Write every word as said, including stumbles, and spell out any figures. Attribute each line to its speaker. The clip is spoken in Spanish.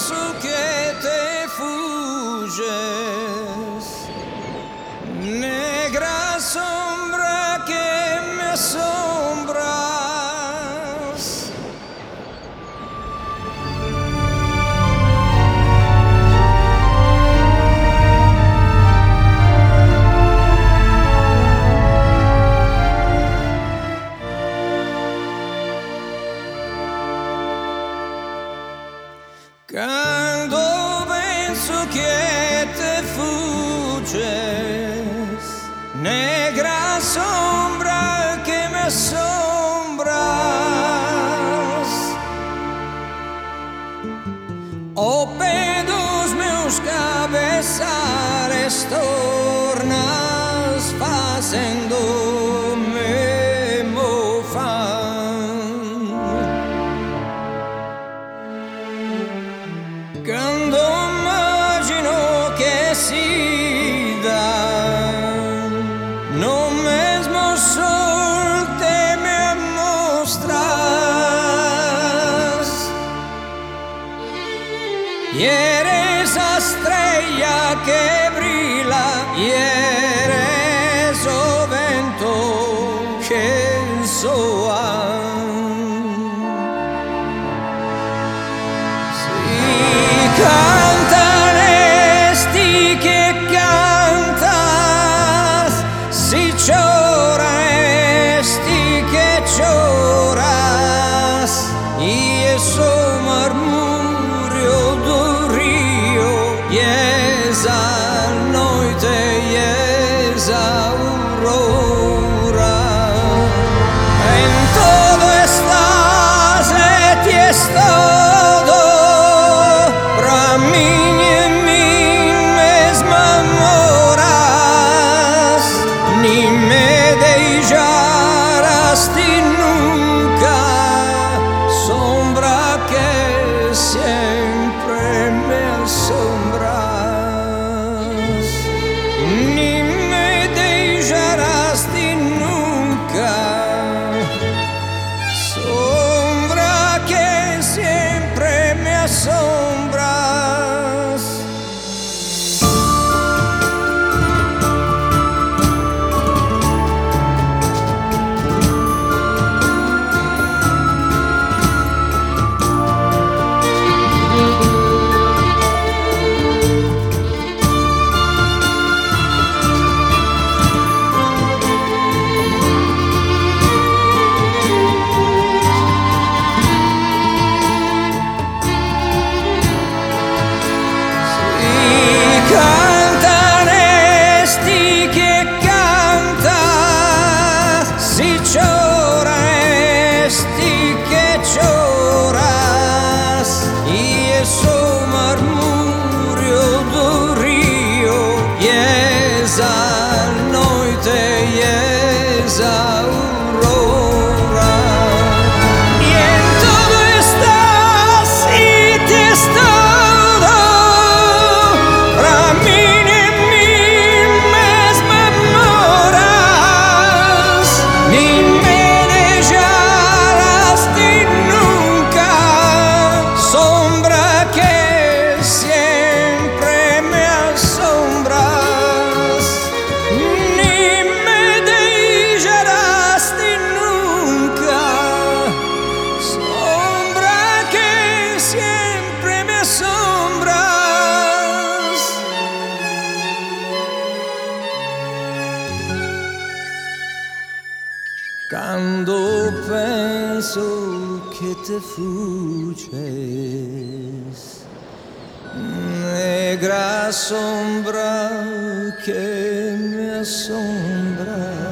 Speaker 1: penso che te fugges, negra sombra que me asombras. Quando penso che te fugges, negra sombra que me asombras, o pedos meus cabeçares tornas facendo-me mofar. Quando immagino che si dà, non mesmo sol te me mostras, y eres la estrella que brilla, y eres o vento que soa. Cantan esti che cantas, si llora esti che lloras, y eso murmurio do río, y esa noite, y esa aurora. En todo estás, et ti es todo. A mí en mí mesma moras, ni me dejarás ti nunca, sombra que siempre me asombras, ni me dejarás ti nunca, sombra que siempre me asombras. Cantan esti che cantas, si llora esti che lloras, y eso murmurio do río, y esa noite, y esa aurora. Y en todo estás, y te estás. Quando penso che te fugges, negra sombra que me asombra.